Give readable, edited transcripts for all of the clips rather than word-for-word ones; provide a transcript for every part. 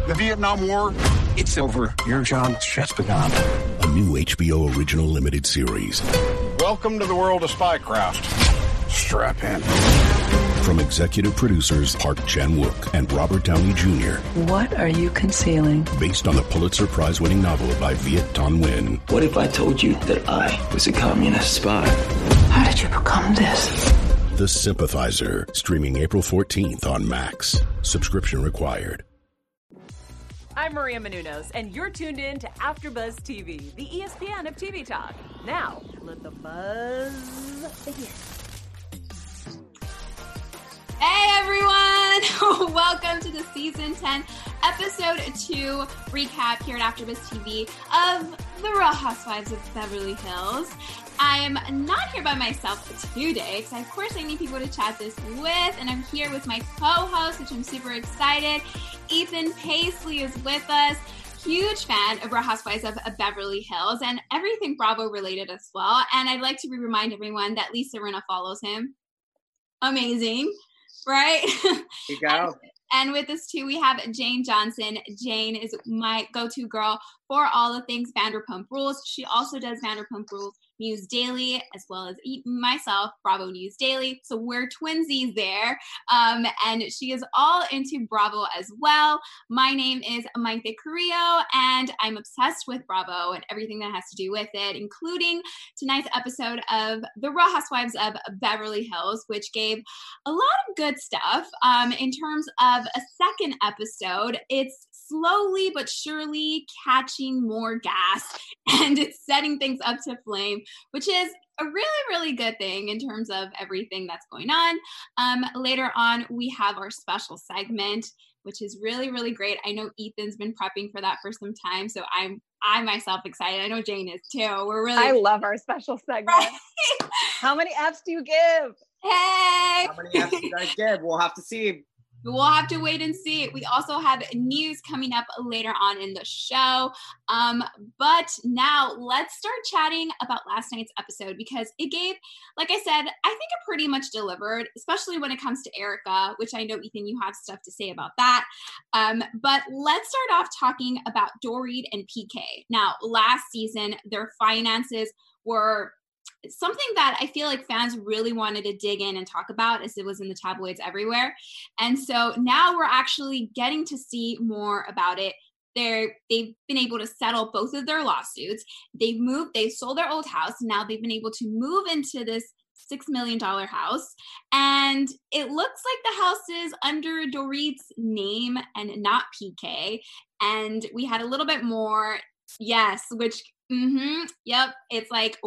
The Vietnam War, it's over. Your job just begun. A new HBO original limited series. Welcome to the world of spycraft. Strap in. From executive producers Park Chan-wook and Robert Downey Jr. What are you concealing? Based on the Pulitzer Prize-winning novel by Viet Thanh Nguyen. What if I told you that I was a communist spy? How did you become this? The Sympathizer, streaming April 14th on Max. Subscription required. I'm Maria Menounos, and you're tuned in to AfterBuzz TV, the ESPN of TV talk. Now, let the buzz begin. Hey everyone! Welcome to the Season 10, Episode 2 recap here at AfterBuzz TV of The Real Housewives of Beverly Hills. I am not here by myself today, because of course I need people to chat this with, and I'm here with my co-host, which I'm super excited. Ethan Paisley is with us. Huge fan of Real Housewives of Beverly Hills and everything Bravo related as well. And I'd like to remind everyone that Lisa Rinna follows him. Amazing, right? You go. And with us too, we have Jane Johnson. Jane is my go-to girl for all the things Vanderpump Rules. She also does Vanderpump Rules News Daily, as well as myself, Bravo News Daily. So we're twinsies there. And she is all into Bravo as well. My name is Maite Carrillo, and I'm obsessed with Bravo and everything that has to do with it, including tonight's episode of The Real Housewives of Beverly Hills, which gave a lot of good stuff. In terms of a second episode, it's slowly but surely catching more gas, and it's setting things up to flame, which is a really, really good thing in terms of everything that's going on. Later on, we have our special segment, which is really, really great. I know Ethan's been prepping for that for some time, so I myself excited. I know Jane is too. I love our special segment. Right? How many Fs do you give? Hey! How many Fs do I give? We'll have to see. We'll have to wait and see. We also have news coming up later on in the show. But now let's start chatting about last night's episode, because it gave, like I said, I think it pretty much delivered, especially when it comes to Erica, which I know, Ethan, you have stuff to say about that. But let's start off talking about Dorit and PK. Now, last season, their finances were something that I feel like fans really wanted to dig in and talk about, as it was in the tabloids everywhere. And so now we're actually getting to see more about it. They've been able to settle both of their lawsuits. They sold their old house. Now they've been able to move into this $6 million house. And it looks like the house is under Dorit's name and not PK. And we had a little bit more, yes, which, yep, it's like,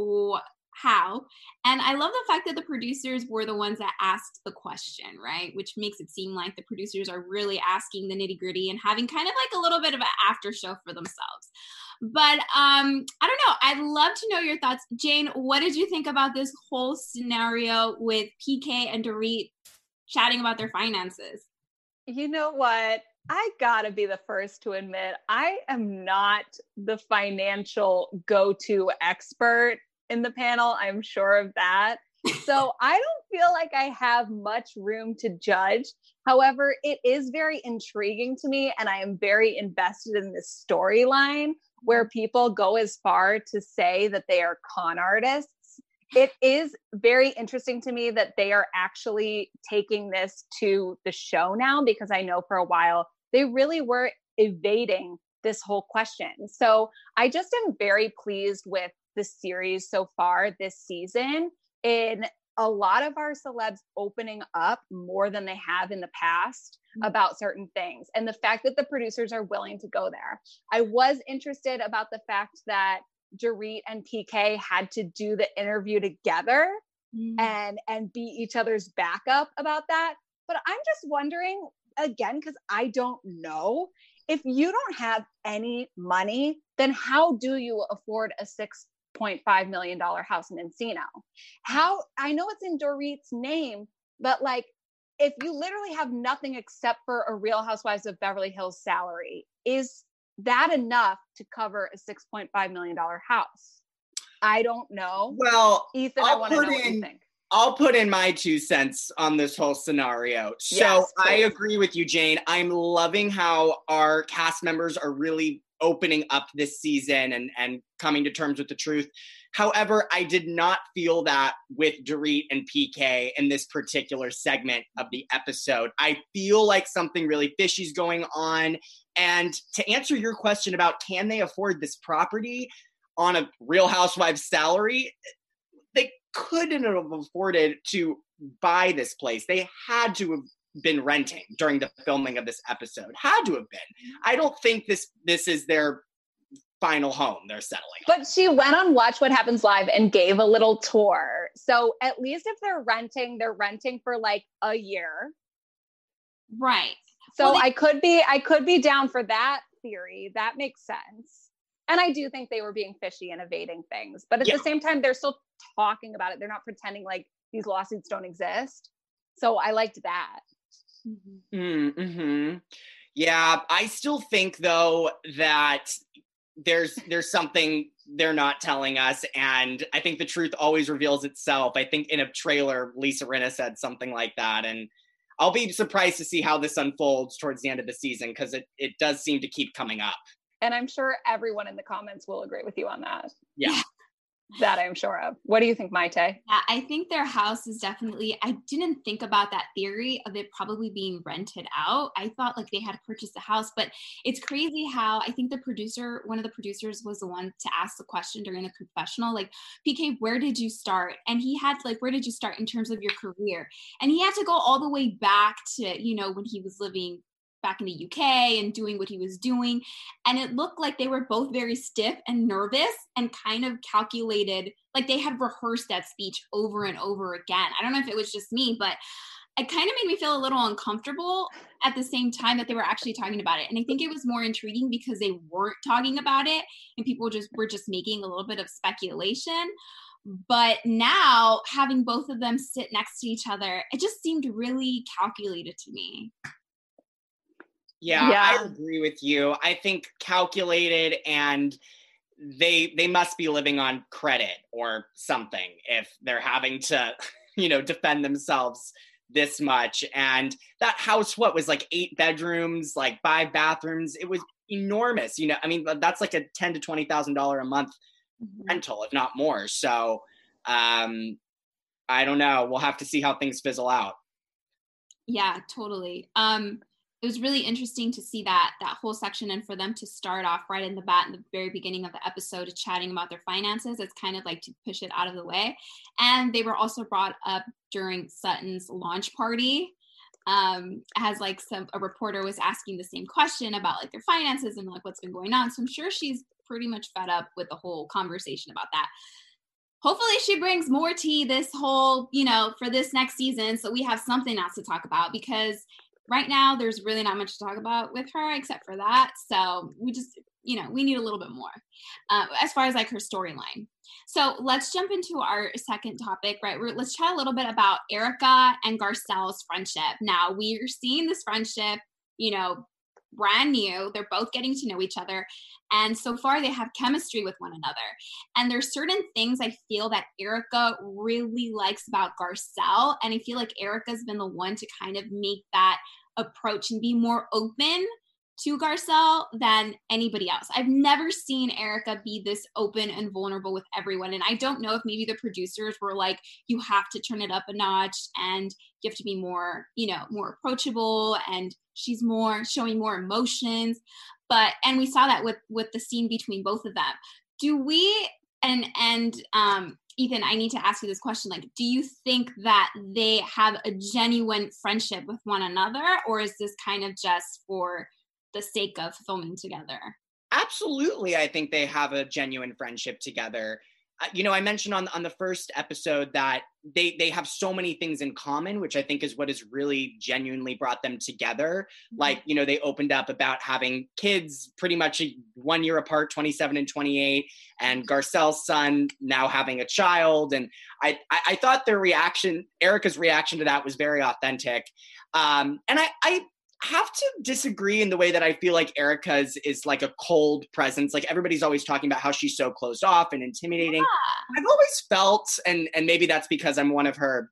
how? And I love the fact that the producers were the ones that asked the question, right? Which makes it seem like the producers are really asking the nitty gritty and having kind of like a little bit of an after show for themselves. But I don't know. I'd love to know your thoughts. Jane, what did you think about this whole scenario with PK and Dorit chatting about their finances? You know what? I gotta be the first to admit, I am not the financial go-to expert in the panel. I'm sure of that. So I don't feel like I have much room to judge. However, it is very intriguing to me, and I am very invested in this storyline where people go as far to say that they are con artists. It is very interesting to me that they are actually taking this to the show now, because I know for a while they really were evading this whole question. So I just am very pleased with the series so far this season, in a lot of our celebs opening up more than they have in the past about certain things. And the fact that the producers are willing to go there. I was interested about the fact that Dorit and PK had to do the interview together and be each other's backup about that. But I'm just wondering, again, because I don't know, if you don't have any money, then how do you afford a $6.5 million house in Encino? How, I know it's in Dorit's name, but like, if you literally have nothing except for a Real Housewives of Beverly Hills salary, is that enough to cover a $6.5 million house? I don't know. Well, Ethan, I want to know what you think. I'll put in my 2 cents on this whole scenario. So Yes, I please. agree with you, Jane. I'm loving how our cast members are really opening up this season and coming to terms with the truth. However, I did not feel that with Dorit and PK in this particular segment of the episode. I feel like something really fishy's going on. And to answer your question about can they afford this property on a Real Housewives salary, they couldn't have afforded to buy this place. They had to have been renting during the filming of this episode. Had to have been. I don't think this is their final home they're settling on. But she went on Watch What Happens Live and gave a little tour. So at least if they're renting for like a year. Right. So Well, I could be down for that theory. That makes sense. And I do think they were being fishy and evading things. But at the same time, they're still talking about it. They're not pretending like these lawsuits don't exist. So I liked that. Mm-hmm. Yeah, I still think though that there's something they're not telling us, and I think the truth always reveals itself. I think in a trailer, Lisa Rinna said something like that, and I'll be surprised to see how this unfolds towards the end of the season because it does seem to keep coming up. And I'm sure everyone in the comments will agree with you on that. Yeah. That I'm sure of. What do you think, Maite? Yeah, I think their house is definitely, I didn't think about that theory of it probably being rented out. I thought like they had purchased the house, but it's crazy how I think one of the producers was the one to ask the question during the confessional, like, PK, where did you start? And he had like, where did you start in terms of your career? And he had to go all the way back to, when he was living back in the UK and doing what he was doing. And it looked like they were both very stiff and nervous and kind of calculated, like they had rehearsed that speech over and over again. I don't know if it was just me, but it kind of made me feel a little uncomfortable at the same time that they were actually talking about it. And I think it was more intriguing because they weren't talking about it and people were just making a little bit of speculation. But now having both of them sit next to each other, it just seemed really calculated to me. Yeah, I agree with you. I think calculated, and they must be living on credit or something if they're having to, defend themselves this much. And that house, was like 8 bedrooms, like 5 bathrooms. It was enormous. That's like a $10,000 to $20,000 a month rental, if not more. So I don't know. We'll have to see how things fizzle out. Yeah, totally. It was really interesting to see that whole section and for them to start off right in the very beginning of the episode chatting about their finances. It's kind of like to push it out of the way. And they were also brought up during Sutton's launch party as like a reporter was asking the same question about like their finances and like what's been going on. So I'm sure she's pretty much fed up with the whole conversation about that. Hopefully she brings more tea this whole, for this next season. So we have something else to talk about because right now, there's really not much to talk about with her except for that. So we just, we need a little bit more as far as like her storyline. So let's jump into our second topic, right? Let's chat a little bit about Erika and Garcelle's friendship. Now, we're seeing this friendship, brand new. They're both getting to know each other. And so far, they have chemistry with one another. And there's certain things I feel that Erika really likes about Garcelle. And I feel like Erika's been the one to kind of make that approach and be more open to Garcelle than anybody else. I've never seen Erika be this open and vulnerable with everyone. And I don't know if maybe the producers were like, you have to turn it up a notch and you have to be more, more approachable, and she's showing more emotions. And we saw that with the scene between both of them. Do we, and Ethan, I need to ask you this question. Like, do you think that they have a genuine friendship with one another, or is this kind of just for the sake of filming together? Absolutely. I think they have a genuine friendship together. I mentioned on the first episode that they have so many things in common, which I think is what has really genuinely brought them together. Mm-hmm. Like, they opened up about having kids pretty much 1 year apart, 27 and 28, and Garcelle's son now having a child. And I thought Erika's reaction to that was very authentic. And have to disagree in the way that I feel like Erica's is like a cold presence. Like everybody's always talking about how she's so closed off and intimidating. Yeah. I've always felt, and maybe that's because I'm one of her,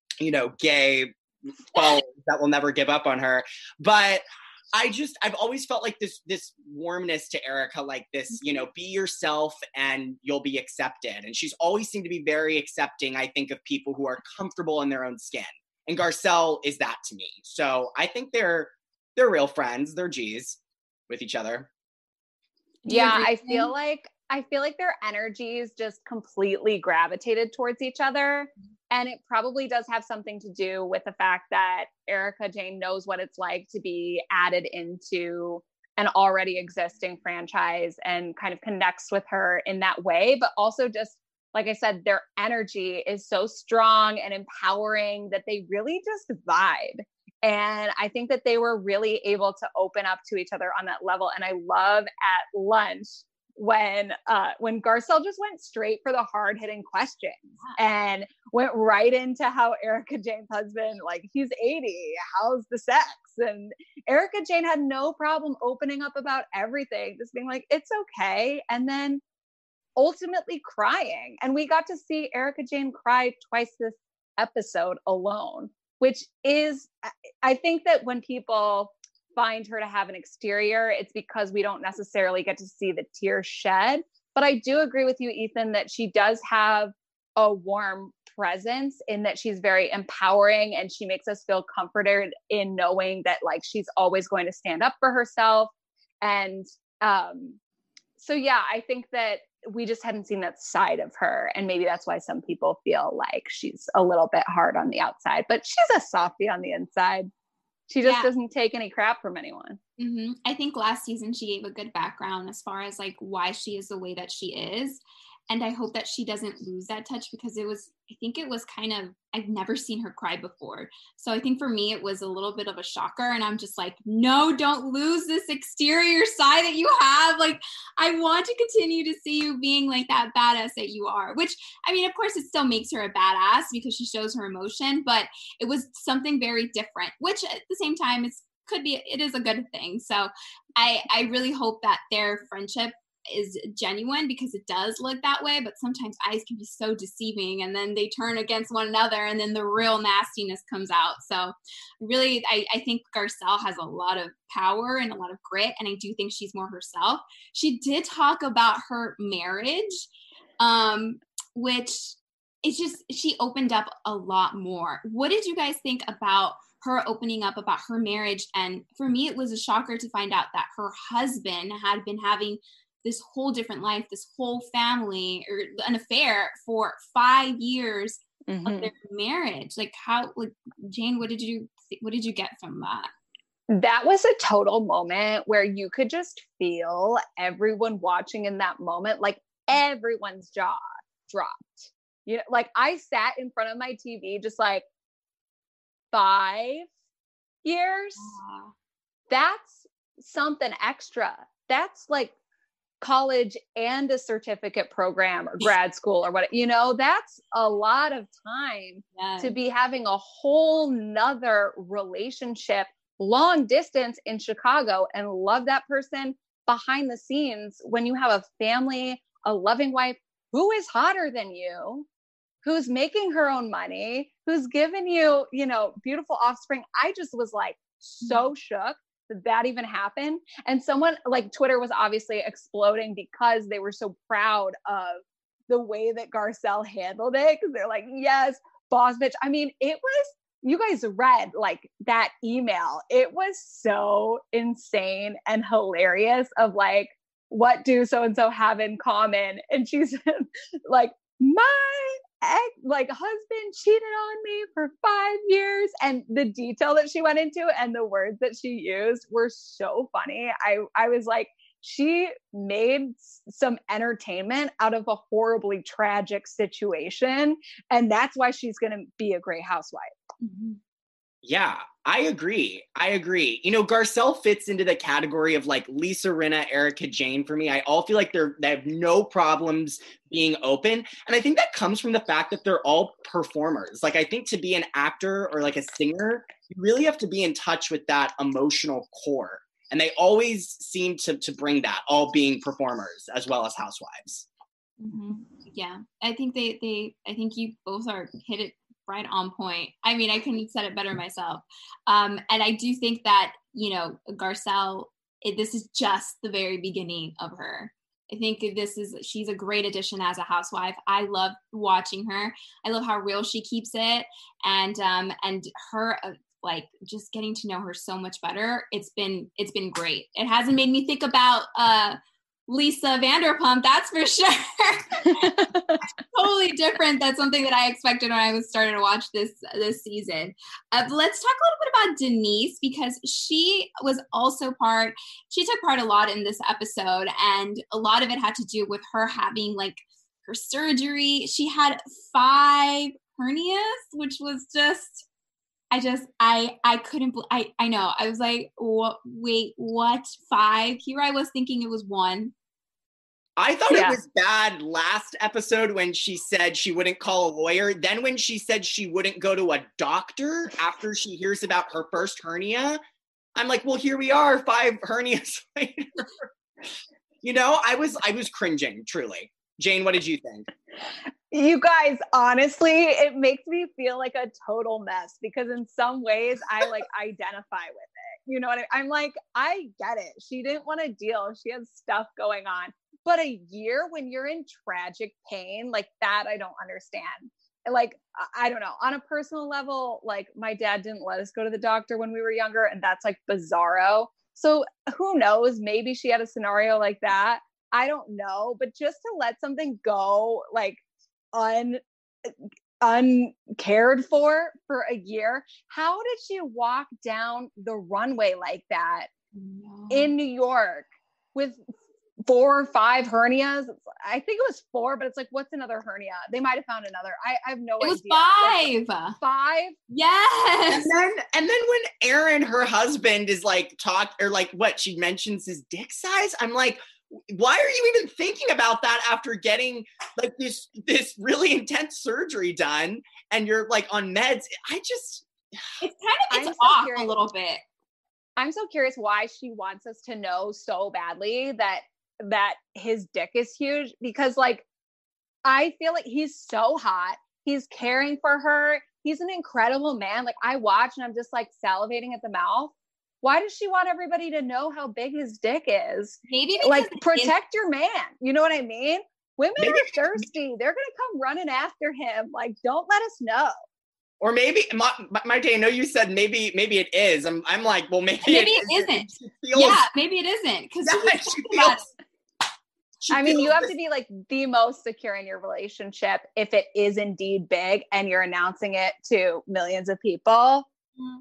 gay followers that will never give up on her. But I've always felt like this warmness to Erica, like this, be yourself and you'll be accepted. And she's always seemed to be very accepting, I think, of people who are comfortable in their own skin. And Garcelle is that to me. So I think they're real friends. They're G's with each other. Yeah, I feel like their energies just completely gravitated towards each other. And it probably does have something to do with the fact that Erika Jayne knows what it's like to be added into an already existing franchise and kind of connects with her in that way. But also just, like I said, their energy is so strong and empowering that they really just vibe. And I think that they were really able to open up to each other on that level. And I love at lunch when Garcelle just went straight for the hard-hitting questions and went right into how Erika Jayne's husband, like, he's 80, how's the sex? And Erika Jayne had no problem opening up about everything, just being like, it's okay. And then ultimately crying. And we got to see Erika Jayne cry twice this episode alone, which is, I think that when people find her to have an exterior, it's because we don't necessarily get to see the tears shed. But I do agree with you, Ethan, that she does have a warm presence in that she's very empowering and she makes us feel comforted in knowing that, like, she's always going to stand up for herself. And so, yeah, I think that we just hadn't seen that side of her. And maybe that's why some people feel like she's a little bit hard on the outside, but she's a softie on the inside. She just doesn't take any crap from anyone. Mm-hmm. I think last season she gave a good background as far as like why she is the way that she is. And I hope that she doesn't lose that touch because I think it was kind of, I've never seen her cry before. So I think for me, it was a little bit of a shocker. And I'm just like, no, don't lose this exterior side that you have. Like, I want to continue to see you being like that badass that you are, which, I mean, of course it still makes her a badass because she shows her emotion, but it was something very different, which at the same time, it is a good thing. So I really hope that their friendship is genuine because it does look that way, but sometimes eyes can be so deceiving and then they turn against one another and then the real nastiness comes out. So really, I think Garcelle has a lot of power and a lot of grit, and I do think she's more herself. She did talk about her marriage, which it's just, she opened up a lot more. What did you guys think about her opening up about her marriage? And for me, it was a shocker to find out that her husband had been having this whole different life, this whole family, or an affair for 5 years of their marriage. Like, how, like, Jane, what did you get from that? That was a total moment where you could just feel everyone watching in that moment, like everyone's jaw dropped. You know, like I sat in front of my TV just like 5 years. That's something extra. That's like college and a certificate program or grad school or what, that's a lot of time to be having a whole nother relationship, long distance in Chicago, and love that person behind the scenes when you have a family, a loving wife who is hotter than you, who's making her own money, who's given you, beautiful offspring. I just was like so shook that even happened. And someone like Twitter was obviously exploding because they were so proud of the way that Garcelle handled it. Cause they're like, yes, boss bitch. I mean, it was, you guys read like that email. It was so insane and hilarious of like, what do so-and-so have in common? And she's like, my husband cheated on me for 5 years, and the detail that she went into and the words that she used were so funny. I was like, she made some entertainment out of a horribly tragic situation, and that's why she's going to be a great housewife. Mm-hmm. Yeah, I agree. You know, Garcelle fits into the category of like Lisa Rinna, Erica Jane for me. I all feel like they have no problems being open. And I think that comes from the fact that they're all performers. Like, I think to be an actor or like a singer, you really have to be in touch with that emotional core. And they always seem to bring that, all being performers as well as housewives. Mm-hmm. Yeah, I think I think you both are hit it right on point. I mean, I couldn't have said it better myself. And I do think that, you know, Garcelle, this is just the very beginning of her. I think she's a great addition as a housewife. I love watching her. I love how real she keeps it. And her, like, just getting to know her so much better. It's been great. It hasn't made me think about, Lisa Vanderpump, that's for sure. Totally different. That's something that I expected when I was starting to watch this season. Let's talk a little bit about Denise, because she took part a lot in this episode, and a lot of it had to do with her having like her surgery. She had 5 hernias, which was just, I couldn't, I know. I was like, wait, what? 5? Here I was thinking it was 1. I thought it was bad last episode when she said she wouldn't call a lawyer. Then when she said she wouldn't go to a doctor after she hears about her first hernia, I'm like, well, here we are 5 hernias later. You know, I was cringing, truly. Jane, what did you think? You guys, honestly, it makes me feel like a total mess, because in some ways I like identify with it. You know what I'm like, I get it. She didn't want to deal. She has stuff going on. But a year when you're in tragic pain, like that, I don't understand. Like, I don't know. On a personal level, like my dad didn't let us go to the doctor when we were younger, and that's like bizarro. So who knows? Maybe she had a scenario like that. I don't know. But just to let something go, like uncared for a year. How did she walk down the runway like that in New York with 4 or 5 hernias? I think it was 4, but it's like, what's another hernia? They might have found another. I have no idea. It was 5. 5? Yes. And then when Aaron, her husband, is like she mentions his dick size, I'm like, why are you even thinking about that after getting like this really intense surgery done and you're like on meds? It's off a little bit. I'm so curious why she wants us to know so badly that his dick is huge, because like I feel like he's so hot. He's caring for her. He's an incredible man. Like I watch and I'm just like salivating at the mouth. Why does she want everybody to know how big his dick is? Maybe like protect your man. You know what I mean? Women are thirsty. They're going to come running after him. Like, don't let us know. Or maybe, Maite, I know you said maybe it is. I'm like, well, maybe it isn't. Yeah, maybe it isn't. I mean, you have to be like the most secure in your relationship if it is indeed big and you're announcing it to millions of people. Mm.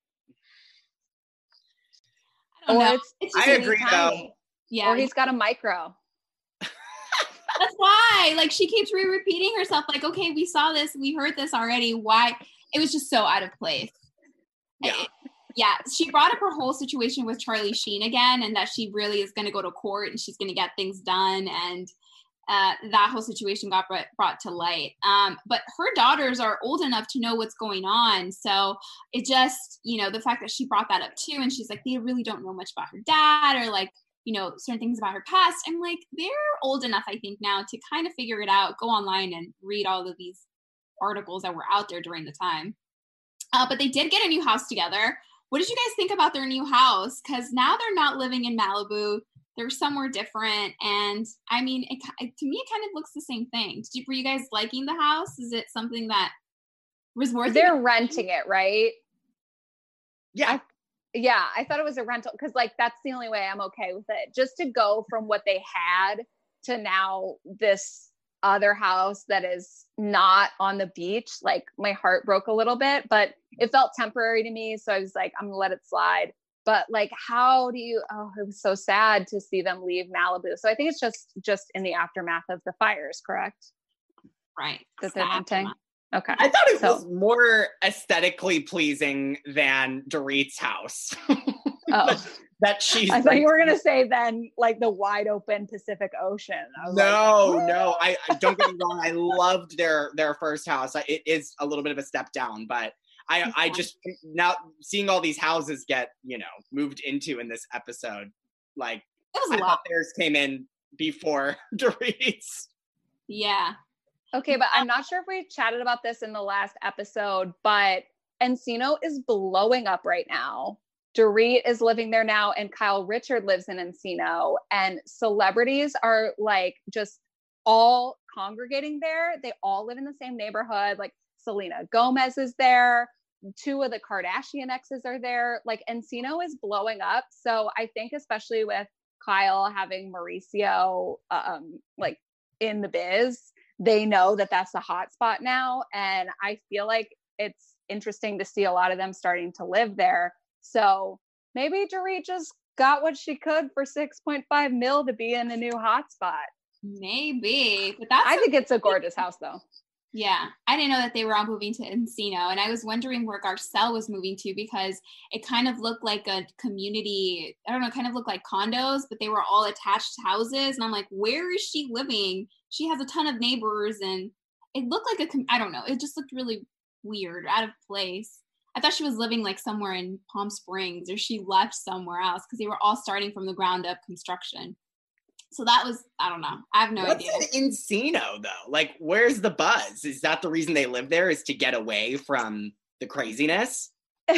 I agree though. Yeah. Or he's got a micro. That's why. Like she keeps repeating herself. Like, okay, we saw this, we heard this already. Why? It was just so out of place. Yeah. She brought up her whole situation with Charlie Sheen again, and that she really is going to go to court and she's going to get things done. And that whole situation got brought to light. But her daughters are old enough to know what's going on. So it just, the fact that she brought that up too, and she's like, they really don't know much about her dad or like, certain things about her past. I'm like, they're old enough, I think, now to kind of figure it out, go online and read all of these articles that were out there during the time. But they did get a new house together. What did you guys think about their new house? Because now they're not living in Malibu. They're somewhere different. And I mean, to me, it kind of looks the same thing. Were you guys liking the house? Is it something that was worth it? They're renting it, right? Yeah. I thought it was a rental because like, that's the only way I'm okay with it. Just to go from what they had to now this other house that is not on the beach, like my heart broke a little bit, but it felt temporary to me. So I was like, I'm gonna let it slide. But like, it was so sad to see them leave Malibu. So I think it's just in the aftermath of the fires, correct? Right. That they're renting. Okay. I thought it was more aesthetically pleasing than Dorit's house. Oh. that she's. I thought you were gonna say then like the wide open Pacific Ocean. No. I don't get me wrong. I loved their first house. It is a little bit of a step down, but I just now seeing all these houses get moved into in this episode, like It was a I lot. thought theirs came in before Dorit's. Yeah. Okay, but I'm not sure if we chatted about this in the last episode, but Encino is blowing up right now. Dorit is living there now, and Kyle Richard lives in Encino, and celebrities are like just all congregating there. They all live in the same neighborhood. Like Selena Gomez is there. 2 of the Kardashian exes are there. Like Encino is blowing up. So I think especially with Kyle having Mauricio like in the biz, they know that that's the hot spot now. And I feel like it's interesting to see a lot of them starting to live there. So maybe Dorit just got what she could for 6.5 mil to be in a new hotspot. Maybe, but that's. I think it's a gorgeous house, though. Yeah, I didn't know that they were all moving to Encino, and I was wondering where Garcelle was moving to because it kind of looked like a community. I don't know, kind of looked like condos, but they were all attached houses, and I'm like, where is she living? She has a ton of neighbors, and it looked like I don't know. It just looked really weird, out of place. I thought she was living like somewhere in Palm Springs, or she left somewhere else because they were all starting from the ground up construction. So that was, I don't know. I have no idea. What's an Encino though? Like, where's the buzz? Is that the reason they live there, is to get away from the craziness?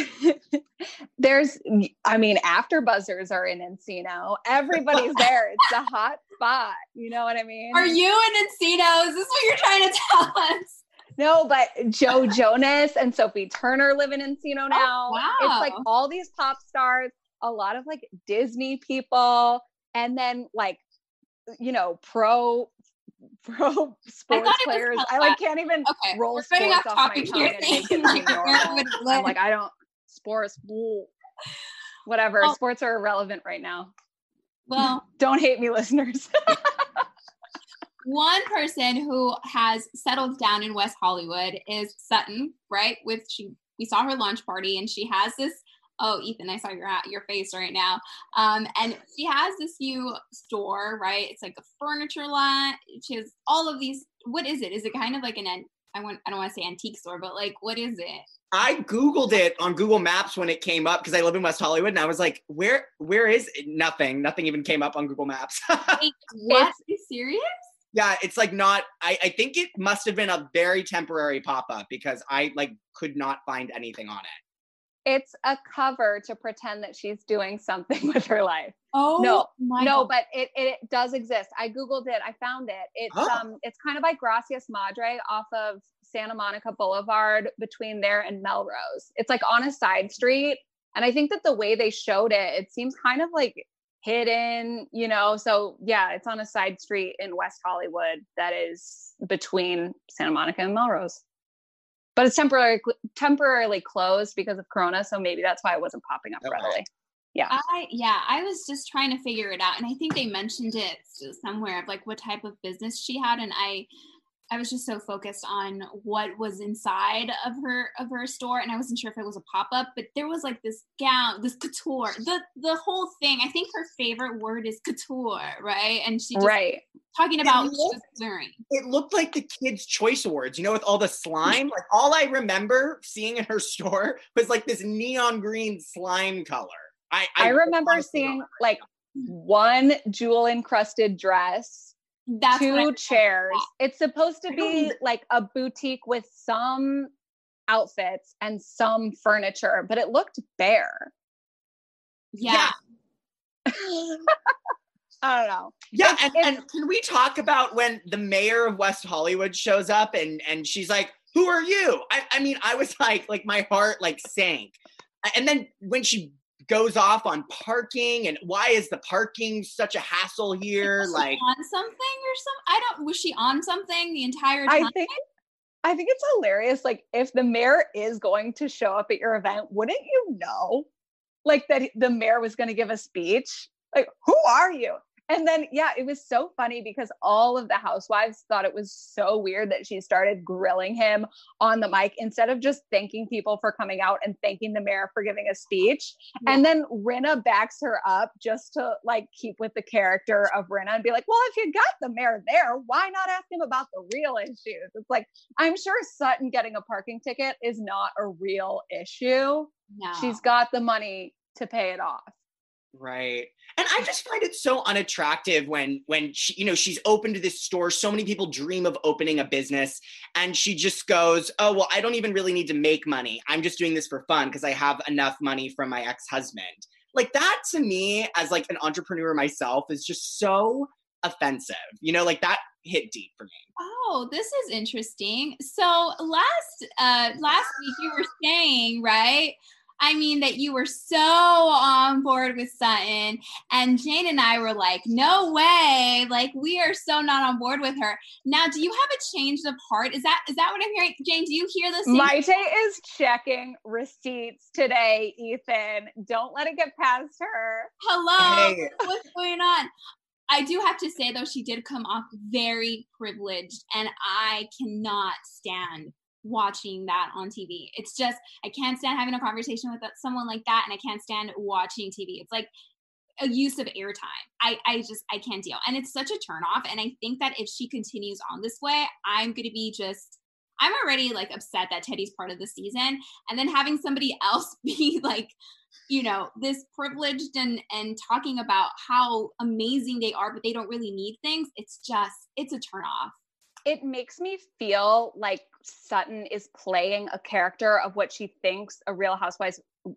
After buzzers are in Encino. Everybody's there. It's a hot spot. You know what I mean? Are you in Encino? Is this what you're trying to tell us? No, but Joe Jonas and Sophie Turner live in Encino now. Oh, wow. It's like all these pop stars, a lot of like Disney people, and then like, pro sports players. I can't even roll sports off my tongue and make it seem normal. I'm like, I don't sports, whatever. Well, sports are irrelevant right now. Well, don't hate me, listeners. One person who has settled down in West Hollywood is Sutton, right? We saw her launch party, and she has this. Oh, Ethan, I saw your face right now. And she has this new store, right? It's like a furniture lot. She has all of these. What is it? Is it kind of like I don't want to say antique store, but like, what is it? I Googled it on Google Maps when it came up because I live in West Hollywood, and I was like, where is it? Nothing even came up on Google Maps. Wait, what? Are you serious? Yeah, it's like not, I think it must have been a very temporary pop-up because I like could not find anything on it. It's a cover to pretend that she's doing something with her life. Oh, no, God. But it does exist. I Googled it. I found it. It's kind of by Gracias Madre off of Santa Monica Boulevard between there and Melrose. It's like on a side street. And I think that the way they showed it seems kind of like hidden, so yeah, it's on a side street in West Hollywood that is between Santa Monica and Melrose. But it's temporarily closed because of Corona, so maybe that's why it wasn't popping up readily. Yeah. I was just trying to figure it out, and I think they mentioned it somewhere of like what type of business she had, and I was just so focused on what was inside of her store, and I wasn't sure if it was a pop-up, but there was like this gown, this couture, the whole thing. I think her favorite word is couture, right? And she just talking about what she was wearing. It looked like the Kids' Choice Awards, with all the slime. Like all I remember seeing in her store was like this neon green slime color. I remember seeing like one jewel encrusted dress. That's 2 chairs. It's supposed to be like a boutique with some outfits and some furniture, but it looked bare. Yeah. I don't know. Yeah, and can we talk about when the mayor of West Hollywood shows up and she's like, "Who are you?" I mean, I was like my heart like sank. And then when she goes off on parking and why is the parking such a hassle here? Was like she on something or something? Was she on something the entire time? I think it's hilarious. Like if the mayor is going to show up at your event, wouldn't you know? Like that the mayor was going to give a speech? Like, who are you? And then, yeah, it was so funny because all of the housewives thought it was so weird that she started grilling him on the mic instead of just thanking people for coming out and thanking the mayor for giving a speech. Yeah. And then Rinna backs her up just to like keep with the character of Rinna and be like, well, if you got the mayor there, why not ask him about the real issues? It's like, I'm sure Sutton getting a parking ticket is not a real issue. No. She's got the money to pay it off. Right. And I just find it so unattractive when she, you know, she's opened this store. So many people dream of opening a business and she just goes, oh, well, I don't even really need to make money. I'm just doing this for fun because I have enough money from my ex-husband. Like that to me as like an entrepreneur myself is just so offensive. You know, like that hit deep for me. Oh, this is interesting. So last week you were saying, right? I mean, that you were so on board with Sutton, and Jane and I were like, no way. Like, we are so not on board with her. Now, do you have a change of heart? Is that what I'm hearing? Jane, do you hear this? Maite is checking receipts today, Ethan. Don't let it get past her. Hello. Hey. What's going on? I do have to say, though, she did come off very privileged, and I cannot stand watching that on TV. It's just, I can't stand having a conversation with someone like that, and I can't stand watching TV. It's like a use of airtime. I can't deal. And it's such a turnoff. And I think that if she continues on this way, I'm already like upset that Teddy's part of the season. And then having somebody else be like, you know, this privileged and talking about how amazing they are, but they don't really need things. It's a turnoff. It makes me feel like Sutton is playing a character of what she thinks a Real Housewife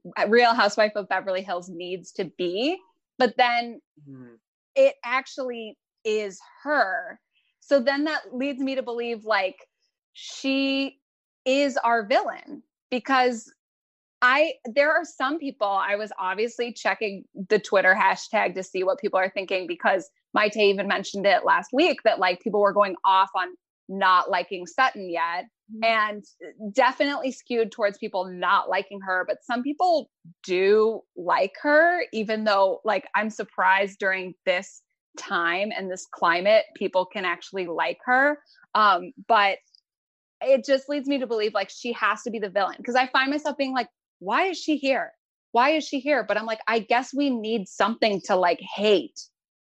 of Beverly Hills needs to be, but then it actually is her. So then that leads me to believe like she is our villain, because there are some people, I was obviously checking the Twitter hashtag to see what people are thinking, because Maite even mentioned it last week that like people were going off on not liking Sutton yet, and definitely skewed towards people not liking her. But some people do like her, even though like I'm surprised during this time and this climate, people can actually like her. But it just leads me to believe like she has to be the villain, because I find myself being like, why is she here? Why is she here? But I'm like, I guess we need something to like hate.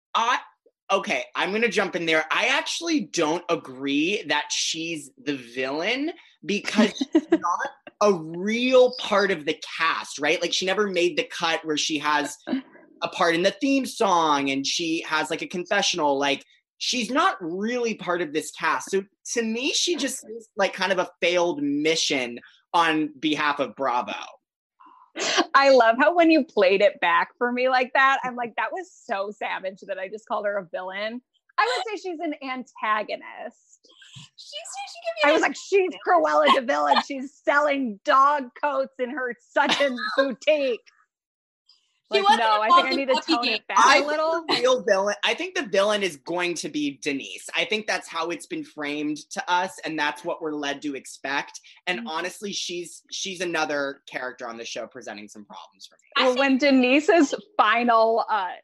Okay, I'm going to jump in there. I actually don't agree that she's the villain, because she's not a real part of the cast, right? Like she never made the cut where she has a part in the theme song and she has like a confessional. Like she's not really part of this cast. So to me, she just is like kind of a failed mission on behalf of Bravo. I love how when you played it back for me like that, I'm like, that was so savage that I just called her a villain. I would say she's an antagonist. I was like, she's Cruella de Vil. She's selling dog coats in her Sutton boutique. Like, no, I think I need to tone it back a little. Real villain. I think the villain is going to be Denise. I think that's how it's been framed to us, and that's what we're led to expect. And honestly, she's another character on the show presenting some problems for me. Well, when Denise's final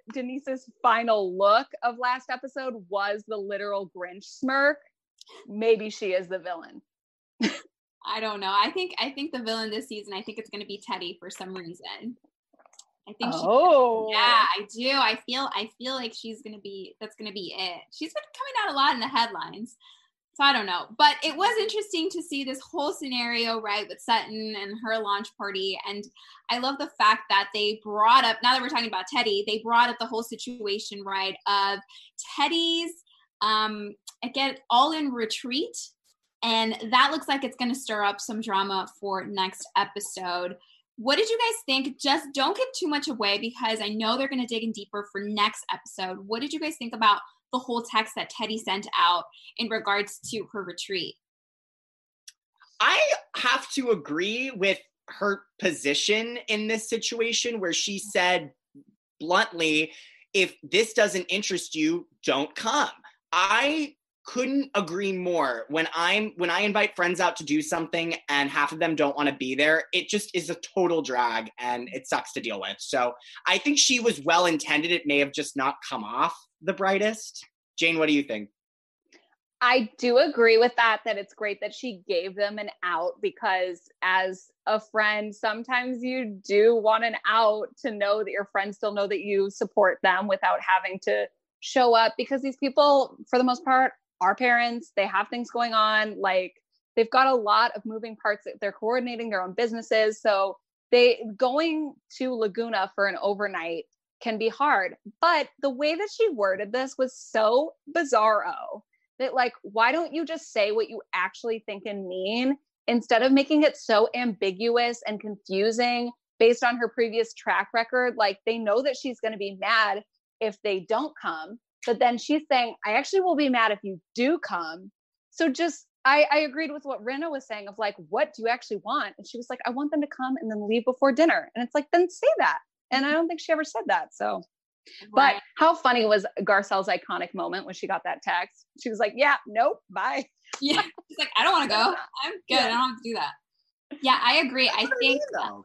look of last episode was the literal Grinch smirk, maybe she is the villain. I don't know. I think the villain this season, I think it's going to be Teddy for some reason. I think yeah, I do. I feel like that's gonna be it. She's been coming out a lot in the headlines. So I don't know. But it was interesting to see this whole scenario, right, with Sutton and her launch party. And I love the fact that they brought up, now that we're talking about Teddy, they brought up the whole situation, right, of Teddy's again, all in retreat. And that looks like it's gonna stir up some drama for next episode. What did you guys think? Just don't give too much away, because I know they're going to dig in deeper for next episode. What did you guys think about the whole text that Teddy sent out in regards to her retreat? I have to agree with her position in this situation, where she said bluntly, if this doesn't interest you, don't come. I couldn't agree more. When I invite friends out to do something and half of them don't want to be there, it just is a total drag and it sucks to deal with. So I think she was well intended. It may have just not come off the brightest. Jane, what do you think? I do agree with that it's great that she gave them an out, because as a friend, sometimes you do want an out to know that your friends still know that you support them without having to show up, because these people, for the most part, are parents. They have things going on. Like, they've got a lot of moving parts that they're coordinating their own businesses. So going to Laguna for an overnight can be hard. But the way that she worded this was so bizarro that, like, why don't you just say what you actually think and mean, instead of making it so ambiguous and confusing based on her previous track record? Like, they know that she's going to be mad if they don't come, but then she's saying, I actually will be mad if you do come. So just, I agreed with what Rinna was saying of like, what do you actually want? And she was like, I want them to come and then leave before dinner. And it's like, then say that. And I don't think she ever said that. So, right. But how funny was Garcelle's iconic moment when she got that text? She was like, yeah, nope, bye. Yeah. She's like, I don't want to go. I'm good. Yeah. I don't have to do that. Yeah, I agree. I think,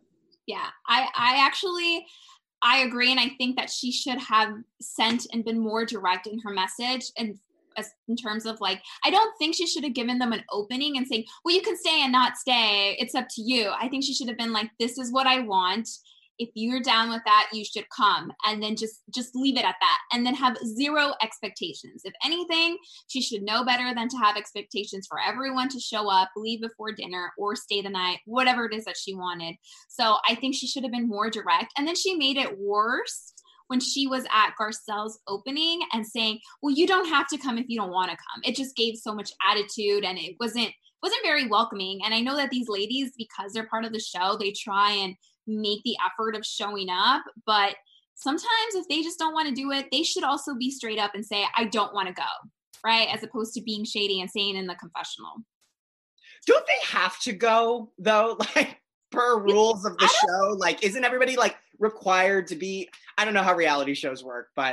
I agree. And I think that she should have sent and been more direct in her message. And in terms of like, I don't think she should have given them an opening and saying, well, you can stay and not stay. It's up to you. I think she should have been like, this is what I want. If you're down with that, you should come, and then just leave it at that, and then have zero expectations. If anything, she should know better than to have expectations for everyone to show up, leave before dinner, or stay the night, whatever it is that she wanted. So I think she should have been more direct. And then she made it worse when she was at Garcelle's opening and saying, well, you don't have to come if you don't want to come. It just gave so much attitude, and it wasn't very welcoming. And I know that these ladies, because they're part of the show, they try and make the effort of showing up, but sometimes if they just don't want to do it, they should also be straight up and say, I don't want to go, right? As opposed to being shady and saying in the confessional. Don't they have to go though? Like, per rules of the show, like, isn't everybody like required to be, I don't know how reality shows work, but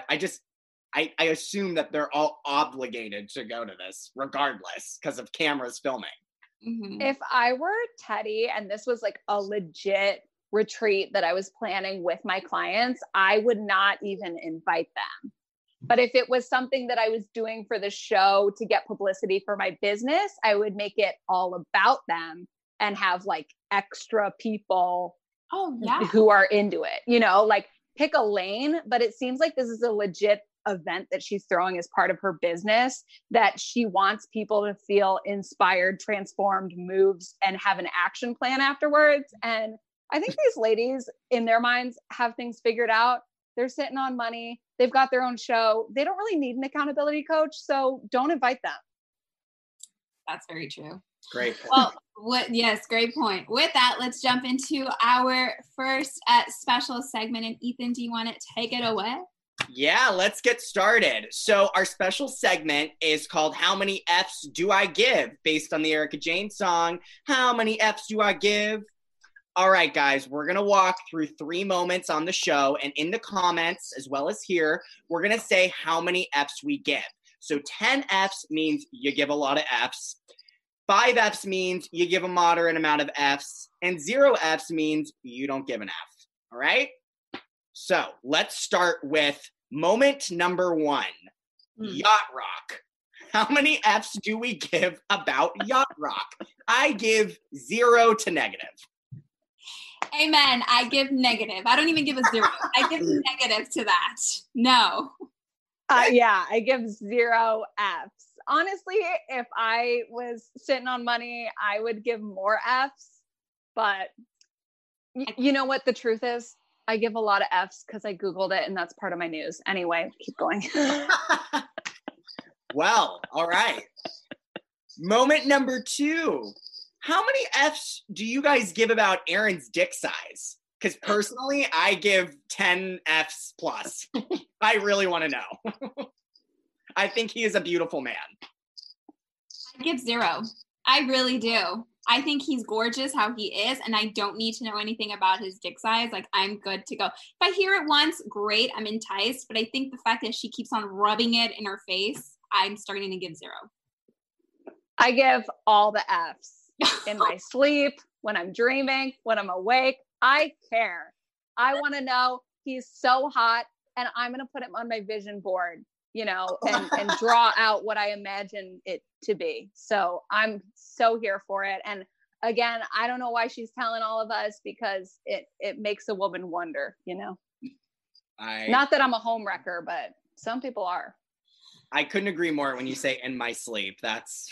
I assume that they're all obligated to go to this regardless because of cameras filming. Mm-hmm. If I were Teddi and this was like a legit retreat that I was planning with my clients, I would not even invite them. But if it was something that I was doing for the show to get publicity for my business, I would make it all about them and have like extra people who are into it, you know, like pick a lane. But it seems like this is a legit event that she's throwing as part of her business, that she wants people to feel inspired, transformed, moves, and have an action plan afterwards. And I think these ladies in their minds have things figured out. They're sitting on money. They've got their own show. They don't really need an accountability coach. So don't invite them. That's very true. Great. Well, yes, great point. With that, let's jump into our first special segment. And Ethan, do you want to take it away? Yeah, let's get started. So our special segment is called How Many F's Do I Give? Based on the Erika Jayne song, How Many F's Do I Give? All right, guys, we're going to walk through 3 moments on the show, and in the comments, as well as here, we're going to say how many F's we give. So 10 F's means you give a lot of F's. 5 F's means you give a moderate amount of F's. And 0 F's means you don't give an F. All right? So let's start with moment number 1, Yacht Rock. How many F's do we give about Yacht Rock? I give 0 to negative. Amen. I give negative. I don't even give a 0. I give negative to that. No. Yeah, I give 0 F's. Honestly, if I was sitting on money, I would give more F's. But you know what the truth is? I give a lot of F's because I Googled it and that's part of my news. Anyway, keep going. Well, all right. Moment number 2. How many F's do you guys give about Aaron's dick size? Because personally, I give 10 F's plus. I really want to know. I think he is a beautiful man. I give 0. I really do. I think he's gorgeous how he is, and I don't need to know anything about his dick size. Like, I'm good to go. If I hear it once, great, I'm enticed. But I think the fact that she keeps on rubbing it in her face, I'm starting to give 0. I give all the Fs in my sleep, when I'm dreaming, when I'm awake. I care. I want to know he's so hot, and I'm going to put him on my vision board, and draw out what I imagine it to be. So I'm so here for it. And again, I don't know why she's telling all of us, because it makes a woman wonder, Not that I'm a home wrecker, but some people are. I couldn't agree more when you say in my sleep. That's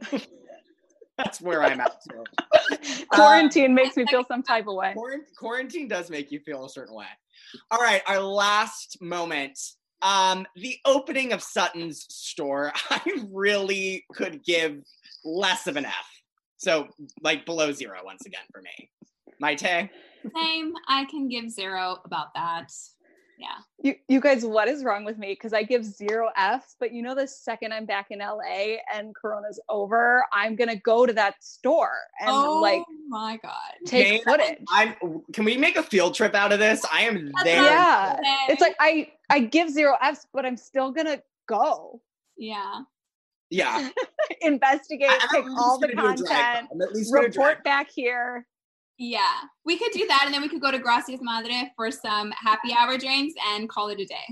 where I'm at too. Quarantine makes me feel some type of way. Quarantine does make you feel a certain way. All right, our last moment. The opening of Sutton's store, I really could give less of an F. So like below 0 once again for me. Maite? Same. I can give 0 about that. Yeah. You guys, what is wrong with me? Because I give 0 Fs, but the second I'm back in LA and Corona's over, I'm gonna go to that store and my God, take footage. Can we make a field trip out of this? I am there. Yeah, it's like I give 0 Fs, but I'm still gonna go. Yeah. Investigate, take all the content, report back here. Yeah, we could do that, and then we could go to Gracias Madre for some happy hour drinks and call it a day,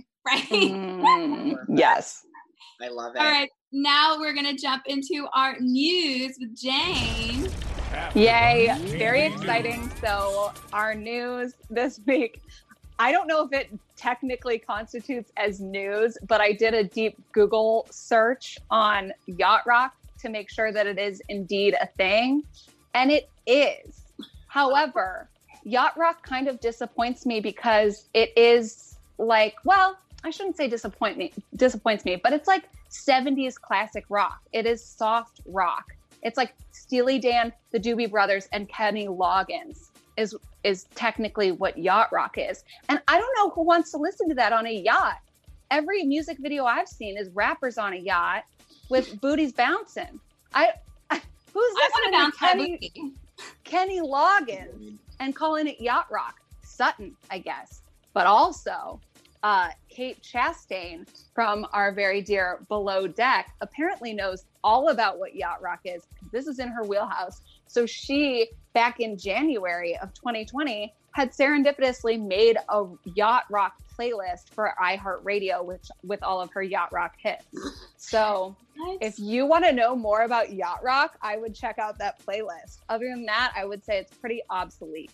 right? Yes. I love it. All right, now we're going to jump into our news with Jane. Yay, very exciting. So our news this week, I don't know if it technically constitutes as news, but I did a deep Google search on Yacht Rock to make sure that it is indeed a thing, and it is. However, Yacht Rock kind of disappoints me because it is like, well, I shouldn't say disappoints me, but it's like 70s classic rock. It is soft rock. It's like Steely Dan, the Doobie Brothers, and Kenny Loggins is technically what Yacht Rock is. And I don't know who wants to listen to that on a yacht. Every music video I've seen is rappers on a yacht with booties bouncing. Who's listening to Kenny Loggins and calling it Yacht Rock? Sutton, I guess. But also, Kate Chastain from our very dear Below Deck apparently knows all about what Yacht Rock is. This is in her wheelhouse. So she, back in January of 2020, had serendipitously made a Yacht Rock playlist for iHeartRadio, with all of her Yacht Rock hits. So if you want to know more about Yacht Rock, I would check out that playlist. Other than that, I would say it's pretty obsolete.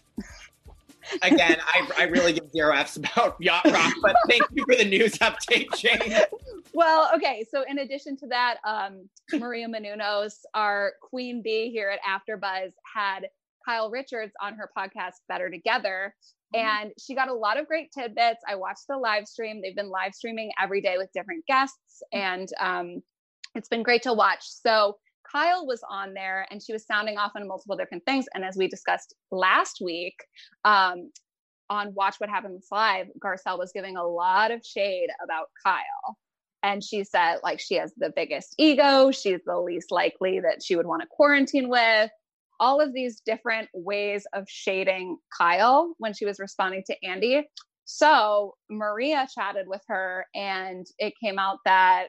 Again, I really give 0 Fs about Yacht Rock, but thank you for the news update, Jane. Well, okay. So in addition to that, Maria Menounos, our queen bee here at AfterBuzz, had Kyle Richards on her podcast Better Together, and she got a lot of great tidbits. I watched the live stream. They've been live streaming every day with different guests, and it's been great to watch. So Kyle was on there, and she was sounding off on multiple different things. And as we discussed last week on Watch What Happens Live, Garcelle was giving a lot of shade about Kyle. And she said, like, she has the biggest ego. She's the least likely that she would want to quarantine with. All of these different ways of shading Kyle when she was responding to Andy. So Maria chatted with her, and it came out that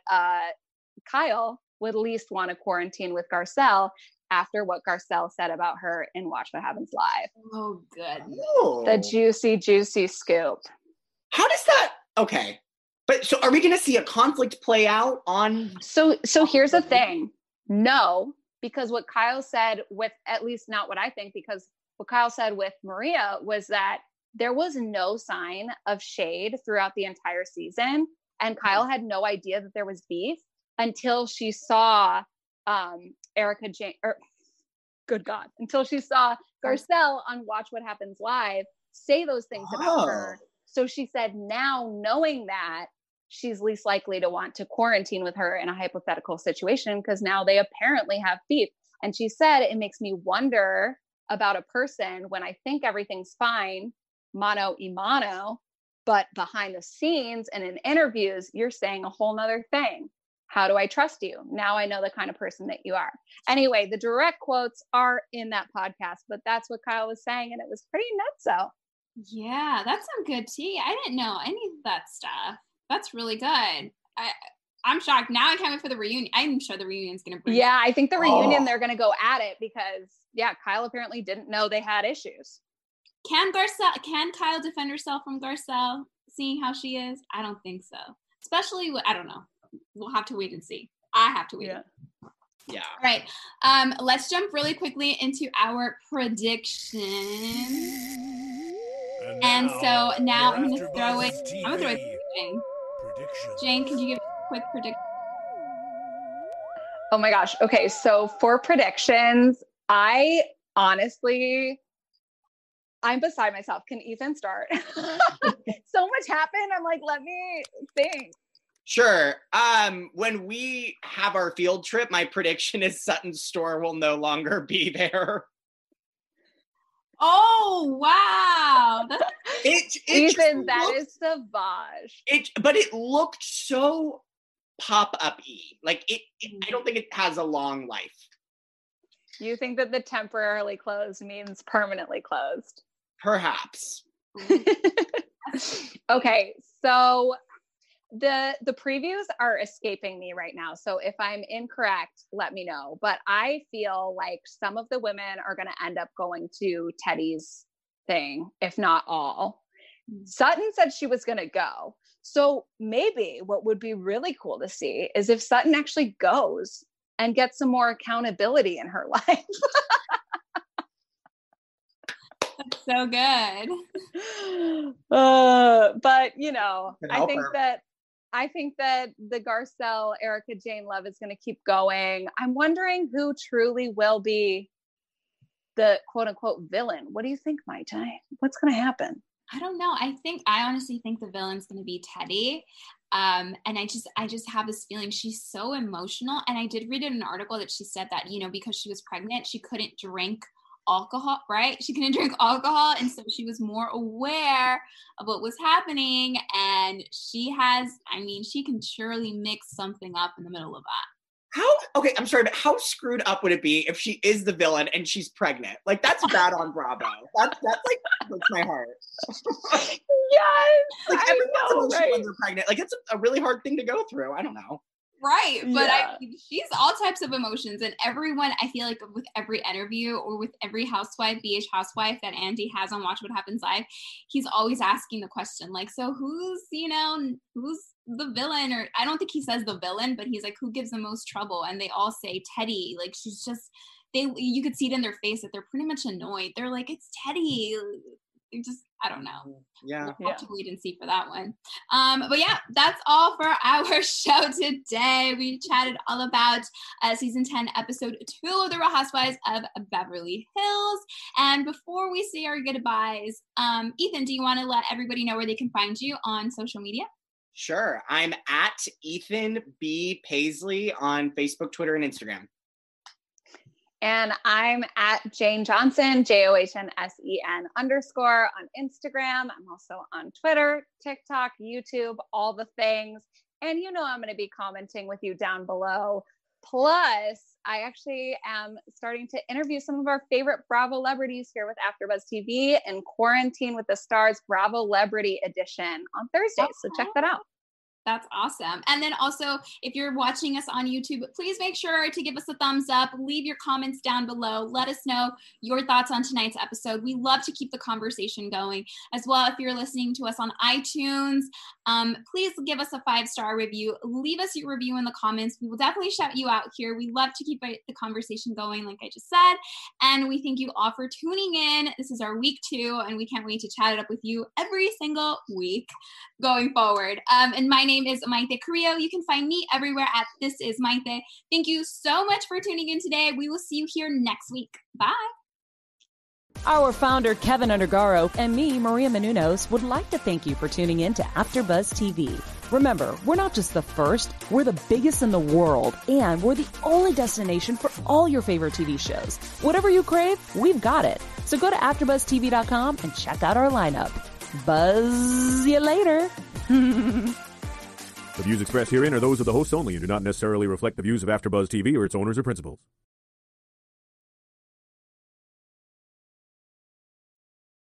Kyle would at least want to quarantine with Garcelle after what Garcelle said about her in Watch What Happens Live. Oh, good. Ooh. The juicy scoop. How does that? Okay. But so are we going to see a conflict play out on? So here's the thing. No, because what Kyle said with, at least not what I think, because what Kyle said with Maria was that there was no sign of shade throughout the entire season. And Kyle had no idea that there was beef until she saw Erika Jane, until she saw Garcelle on Watch What Happens Live say those things about her. So she said, now knowing that, she's least likely to want to quarantine with her in a hypothetical situation because now they apparently have beef. And she said, it makes me wonder about a person when I think everything's fine, mano y mano, but behind the scenes and in interviews, you're saying a whole nother thing. How do I trust you? Now I know the kind of person that you are. Anyway, the direct quotes are in that podcast, but that's what Kyle was saying, and it was pretty nutso. Yeah, that's some good tea. I didn't know any of that stuff. That's really good. I'm shocked. Now I can't wait for the reunion. I'm sure the reunion's going to bring. Yeah, I think the reunion, they're going to go at it because, Kyle apparently didn't know they had issues. Can Kyle defend herself from Garcelle, seeing how she is? I don't think so. Especially, I don't know. We'll have to wait and see. I have to wait. Yeah. All right. Let's jump really quickly into our prediction. And so now I'm going to throw it to Jane. Jane, could you give a quick prediction? Oh my gosh. Okay. So for predictions, I honestly, I'm beside myself. Can Ethan start? So much happened. I'm like, let me think. Sure. When we have our field trip, my prediction is Sutton's store will no longer be there. Oh, wow. Ethan, that is savage. But it looked so pop-up-y. Like, I don't think it has a long life. You think that the temporarily closed means permanently closed? Perhaps. Okay, so the previews are escaping me right now. So if I'm incorrect, let me know. But I feel like some of the women are going to end up going to Teddy's thing, if not all. Sutton said she was going to go. So maybe what would be really cool to see is if Sutton actually goes and gets some more accountability in her life. That's so good. But I think that the Garcelle, Erica Jane love is going to keep going. I'm wondering who truly will be the quote unquote villain. What do you think, Mai Tai? What's going to happen? I don't know. I honestly think the villain's going to be Teddy. And I just have this feeling she's so emotional. And I did read in an article that she said that, because she was pregnant, she couldn't drink alcohol, right? She couldn't drink alcohol. And so she was more aware of what was happening. And she can surely mix something up in the middle of that. I'm sorry, but how screwed up would it be if she is the villain and she's pregnant? Like, that's bad on Bravo. That's like, breaks my heart. Yes, like, I know, right? When they're pregnant. Like, it's a really hard thing to go through. I don't know. Right. But she's all types of emotions, and everyone, I feel like with every interview or with every BH housewife that Andy has on Watch What Happens Live, he's always asking the question, like, so who's the villain? Or I don't think he says the villain, but he's like, who gives the most trouble? And they all say Teddy. Like, she's just, you could see it in their face that they're pretty much annoyed. They're like, it's Teddy. I don't know. Yeah. We'll have to wait and see for that one. But yeah, that's all for our show today. We chatted all about season 10, episode 2 of The Real Housewives of Beverly Hills. And before we say our goodbyes, Ethan, do you want to let everybody know where they can find you on social media? Sure. I'm at Ethan B. Paisley on Facebook, Twitter, and Instagram. And I'm at Jane Johnson, JOHNSEN _ on Instagram. I'm also on Twitter, TikTok, YouTube, all the things. And I'm going to be commenting with you down below. Plus, I actually am starting to interview some of our favorite Bravo celebrities here with AfterBuzz TV and Quarantine with the Stars Bravo Celebrity Edition on Thursday. So check that out. That's awesome. And then also, if you're watching us on YouTube, please make sure to give us a thumbs up, leave your comments down below. Let us know your thoughts on tonight's episode. We love to keep the conversation going. As well, if you're listening to us on iTunes, please give us a 5-star review. Leave us your review in the comments. We will definitely shout you out here. We love to keep the conversation going, like I just said. And we thank you all for tuning in. This is our week 2, and we can't wait to chat it up with you every single week going forward. And my name is Maite Carrillo. You can find me everywhere at This Is Maite. Thank you so much for tuning in today. We will see you here next week. Bye. Our founder, Kevin Undergaro, and me, Maria Menounos, would like to thank you for tuning in to AfterBuzz TV. Remember, we're not just the first, we're the biggest in the world, and we're the only destination for all your favorite TV shows. Whatever you crave, we've got it. So go to AfterBuzzTV.com and check out our lineup. Buzz you later. The views expressed herein are those of the hosts only and do not necessarily reflect the views of AfterBuzz TV or its owners or principals.